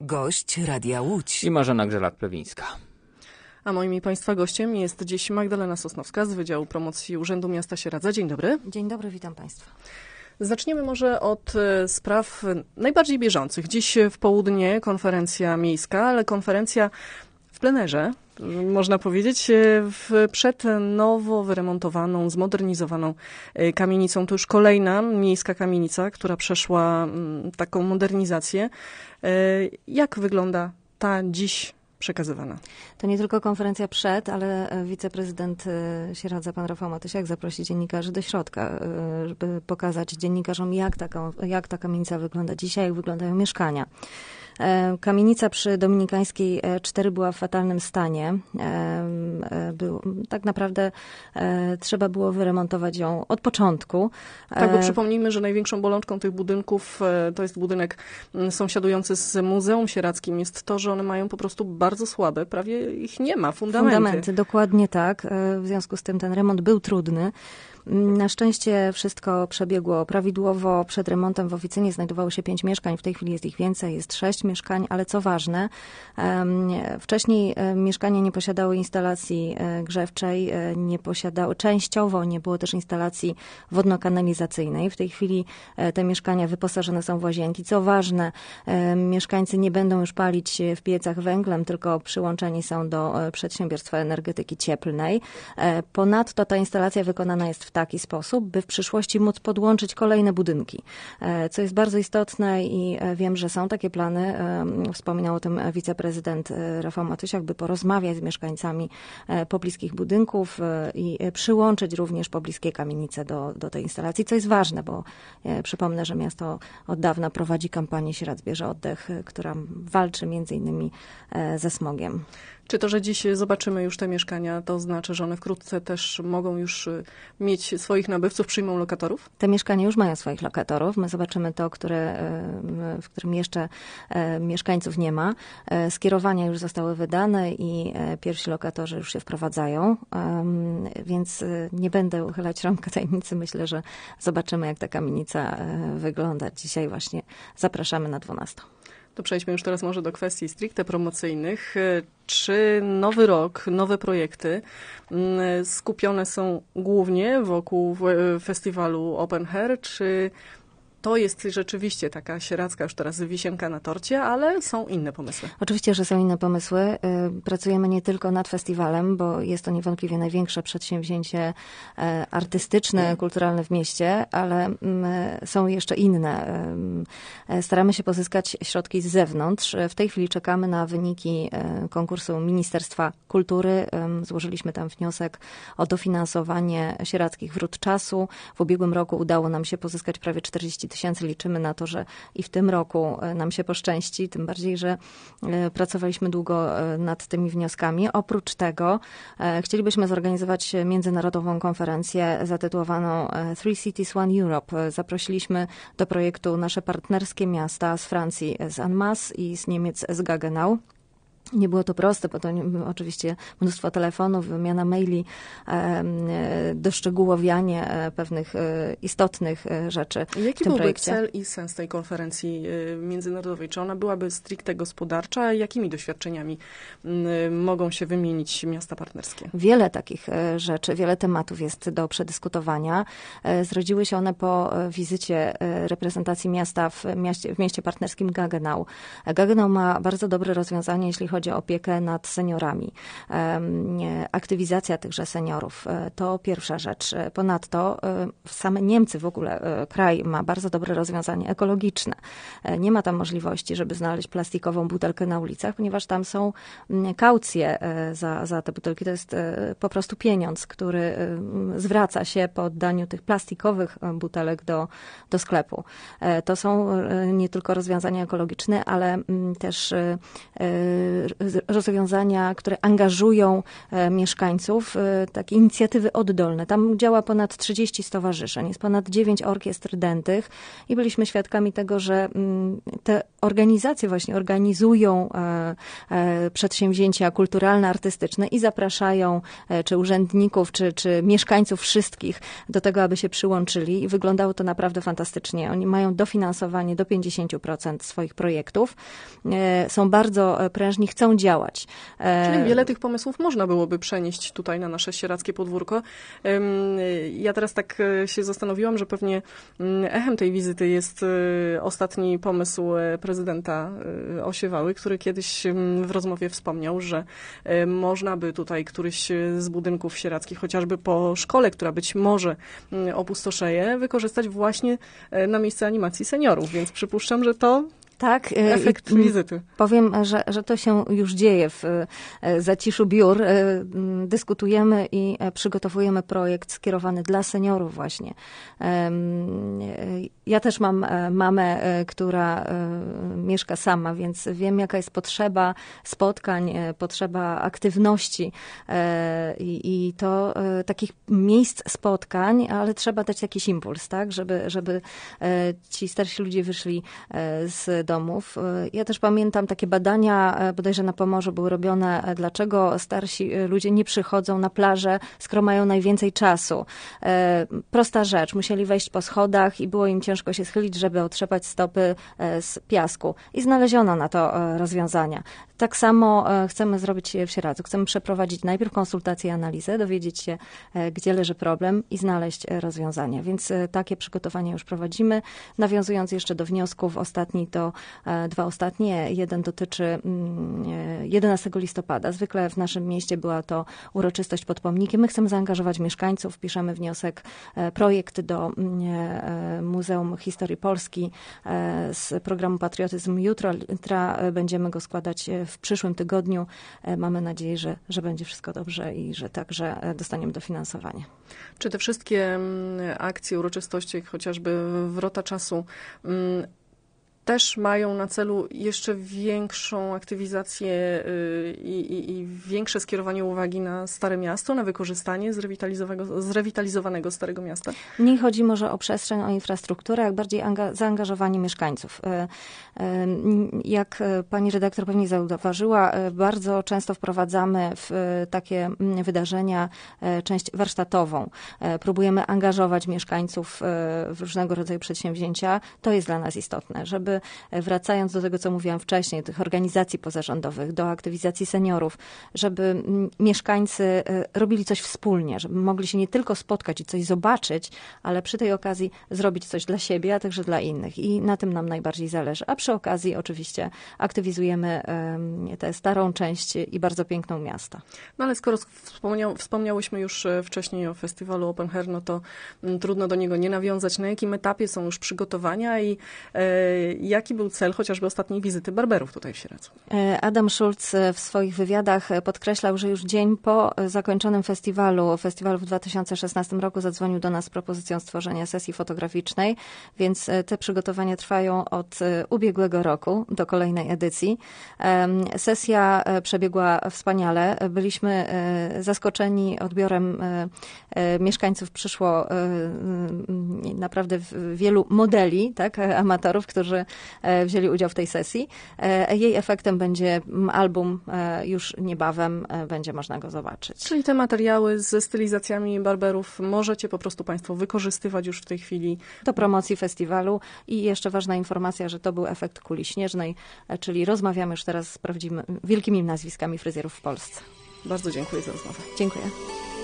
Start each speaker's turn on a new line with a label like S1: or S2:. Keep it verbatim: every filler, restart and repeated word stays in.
S1: Gość Radia Łódź.
S2: I Marzena Grzelak-Plewińska.
S3: A moim i Państwa gościem jest dziś Magdalena Sosnowska z Wydziału Promocji Urzędu Miasta Sieradza. Dzień dobry.
S4: Dzień dobry, witam Państwa.
S3: Zaczniemy może od spraw najbardziej bieżących. Dziś w południe konferencja miejska, ale konferencja w plenerze, można powiedzieć, w, przed nowo wyremontowaną, zmodernizowaną kamienicą. To już kolejna miejska kamienica, która przeszła taką modernizację. Jak wygląda ta dziś przekazywana?
S4: To nie tylko konferencja przed, ale wiceprezydent Sieradza, pan Rafał Matysiak, zaprosi dziennikarzy do środka, żeby pokazać dziennikarzom, jak ta, jak ta kamienica wygląda dzisiaj, jak wyglądają mieszkania. Kamienica przy Dominikańskiej cztery była w fatalnym stanie. Był, tak naprawdę trzeba było wyremontować ją od początku.
S3: Tak, bo przypomnijmy, że największą bolączką tych budynków, to jest budynek sąsiadujący z Muzeum Sieradzkim, jest to, że one mają po prostu bardzo słabe, prawie ich nie ma, fundamenty.
S4: Fundamenty, dokładnie tak. W związku z tym ten remont był trudny. Na szczęście wszystko przebiegło prawidłowo. Przed remontem w oficynie znajdowało się pięć mieszkań. W tej chwili jest ich więcej, jest sześć mieszkań, ale co ważne, wcześniej mieszkania nie posiadały instalacji grzewczej, nie posiadały, częściowo nie było też instalacji wodno-kanalizacyjnej. W tej chwili te mieszkania wyposażone są w łazienki. Co ważne, mieszkańcy nie będą już palić w piecach węglem, tylko przyłączeni są do przedsiębiorstwa energetyki cieplnej. Ponadto ta instalacja wykonana jest w taki sposób, by w przyszłości móc podłączyć kolejne budynki, co jest bardzo istotne i wiem, że są takie plany. Wspominał o tym wiceprezydent Rafał Matysiak, by porozmawiać z mieszkańcami pobliskich budynków i przyłączyć również pobliskie kamienice do, do tej instalacji, co jest ważne, bo przypomnę, że miasto od dawna prowadzi kampanię Sieradz bierze oddech, która walczy między innymi ze smogiem.
S3: Czy to, że dziś zobaczymy już te mieszkania, to znaczy, że one wkrótce też mogą już mieć swoich nabywców, przyjmą lokatorów?
S4: Te mieszkania już mają swoich lokatorów. My zobaczymy to, które, w którym jeszcze mieszkańców nie ma. Skierowania już zostały wydane i pierwsi lokatorzy już się wprowadzają, więc nie będę uchylać rąk tajemnicy. Myślę, że zobaczymy, jak ta kamienica wygląda. Dzisiaj właśnie zapraszamy na dwunastą.
S3: To przejdźmy już teraz może do kwestii stricte promocyjnych. Czy nowy rok, nowe projekty skupione są głównie wokół festiwalu Open Hair, czy to jest rzeczywiście taka sieradzka już teraz wisienka na torcie, ale są inne pomysły?
S4: Oczywiście, że są inne pomysły. Pracujemy nie tylko nad festiwalem, bo jest to niewątpliwie największe przedsięwzięcie artystyczne, kulturalne w mieście, ale są jeszcze inne. Staramy się pozyskać środki z zewnątrz. W tej chwili czekamy na wyniki konkursu Ministerstwa Kultury. Złożyliśmy tam wniosek o dofinansowanie Sieradzkich Wrót Czasu. W ubiegłym roku udało nam się pozyskać prawie czterdzieści tysięcy. Liczymy na to, że i w tym roku nam się poszczęści, tym bardziej, że pracowaliśmy długo nad tymi wnioskami. Oprócz tego chcielibyśmy zorganizować międzynarodową konferencję zatytułowaną Three Cities, One Europe. Zaprosiliśmy do projektu nasze partnerskie miasta z Francji, z Annemasse i z Niemiec, z Gaggenau. Nie było to proste, bo to oczywiście mnóstwo telefonów, wymiana maili, doszczegółowianie pewnych istotnych rzeczy
S3: Jaki
S4: w tym
S3: byłby
S4: projekcie.
S3: cel i sens tej konferencji międzynarodowej? Czy ona byłaby stricte gospodarcza? Jakimi doświadczeniami mogą się wymienić miasta partnerskie?
S4: Wiele takich rzeczy, wiele tematów jest do przedyskutowania. Zrodziły się one po wizycie reprezentacji miasta w mieście, w mieście partnerskim Gaggenau. Gaggenau ma bardzo dobre rozwiązanie, jeśli chodzi o opiekę nad seniorami. Aktywizacja tychże seniorów to pierwsza rzecz. Ponadto same Niemcy, w ogóle kraj, ma bardzo dobre rozwiązanie ekologiczne. Nie ma tam możliwości, żeby znaleźć plastikową butelkę na ulicach, ponieważ tam są kaucje za, za te butelki. To jest po prostu pieniądz, który zwraca się po oddaniu tych plastikowych butelek do, do sklepu. To są nie tylko rozwiązania ekologiczne, ale też rozwiązania, które angażują mieszkańców, takie inicjatywy oddolne. Tam działa ponad trzydzieści stowarzyszeń, jest ponad dziewięć orkiestr dętych i byliśmy świadkami tego, że te organizacje właśnie organizują przedsięwzięcia kulturalne, artystyczne i zapraszają czy urzędników, czy, czy mieszkańców wszystkich do tego, aby się przyłączyli i wyglądało to naprawdę fantastycznie. Oni mają dofinansowanie do pięćdziesiąt procent swoich projektów, są bardzo prężni, chcą działać.
S3: Czyli wiele tych pomysłów można byłoby przenieść tutaj na nasze sieradzkie podwórko. Ja teraz tak się zastanowiłam, że pewnie echem tej wizyty jest ostatni pomysł prezydenta Osiewały, który kiedyś w rozmowie wspomniał, że można by tutaj któryś z budynków sieradzkich, chociażby po szkole, która być może opustoszeje, wykorzystać właśnie na miejsce animacji seniorów, więc przypuszczam, że to
S4: tak,
S3: efekt wizyty.
S4: Powiem, że, że to się już dzieje w zaciszu biur. Dyskutujemy i przygotowujemy projekt skierowany dla seniorów właśnie. Ja też mam mamę, która mieszka sama, więc wiem, jaka jest potrzeba spotkań, potrzeba aktywności i, i to takich miejsc spotkań, ale trzeba dać jakiś impuls, tak, żeby, żeby ci starsi ludzie wyszli z domów. Ja też pamiętam takie badania, bodajże na Pomorzu były robione, dlaczego starsi ludzie nie przychodzą na plażę, skoro mają najwięcej czasu. Prosta rzecz, musieli wejść po schodach i było im ciężko się schylić, żeby otrzepać stopy z piasku. I znaleziono na to rozwiązania. Tak samo chcemy zrobić w Sieradzu. Chcemy przeprowadzić najpierw konsultacje i analizę, dowiedzieć się, gdzie leży problem i znaleźć rozwiązania. Więc takie przygotowania już prowadzimy. Nawiązując jeszcze do wniosków, ostatni to dwa ostatnie. Jeden dotyczy jedenastego listopada. Zwykle w naszym mieście była to uroczystość pod pomnikiem. My chcemy zaangażować mieszkańców. Piszemy wniosek, projekt do Muzeum Historii Polski z programu Patriotyzm Jutro. Jutro będziemy go składać w przyszłym tygodniu. Mamy nadzieję, że, że będzie wszystko dobrze i że także dostaniemy dofinansowanie.
S3: Czy te wszystkie akcje, uroczystości, jak chociażby Wrota Czasu, też mają na celu jeszcze większą aktywizację i, i, i większe skierowanie uwagi na Stare Miasto, na wykorzystanie zrewitalizowanego, zrewitalizowanego Starego Miasta?
S4: Nie chodzi może o przestrzeń, o infrastrukturę, jak bardziej zaangażowanie mieszkańców. Jak pani redaktor pewnie zauważyła, bardzo często wprowadzamy w takie wydarzenia część warsztatową. Próbujemy angażować mieszkańców w różnego rodzaju przedsięwzięcia. To jest dla nas istotne, żeby wracając do tego, co mówiłam wcześniej, tych organizacji pozarządowych, do aktywizacji seniorów, żeby mieszkańcy robili coś wspólnie, żeby mogli się nie tylko spotkać i coś zobaczyć, ale przy tej okazji zrobić coś dla siebie, a także dla innych. I na tym nam najbardziej zależy. A przy okazji oczywiście aktywizujemy tę starą część i bardzo piękną miasta.
S3: No ale skoro wspomniał, wspomniałyśmy już wcześniej o festiwalu Open Hair, no to trudno do niego nie nawiązać. Na jakim etapie są już przygotowania i jaki był cel chociażby ostatniej wizyty barberów tutaj w Sieradzu?
S4: Adam Schulz w swoich wywiadach podkreślał, że już dzień po zakończonym festiwalu, festiwalu w dwa tysiące szesnastym roku zadzwonił do nas z propozycją stworzenia sesji fotograficznej, więc te przygotowania trwają od ubiegłego roku do kolejnej edycji. Sesja przebiegła wspaniale. Byliśmy zaskoczeni odbiorem mieszkańców. Przyszło naprawdę wielu modeli, tak, amatorów, którzy wzięli udział w tej sesji. Jej efektem będzie album, już niebawem będzie można go zobaczyć.
S3: Czyli te materiały ze stylizacjami barberów możecie po prostu państwo wykorzystywać już w tej chwili
S4: do promocji festiwalu. I jeszcze ważna informacja, że to był efekt kuli śnieżnej, czyli rozmawiamy już teraz z prawdziwymi, wielkimi nazwiskami fryzjerów w Polsce.
S3: Bardzo dziękuję za rozmowę.
S4: Dziękuję.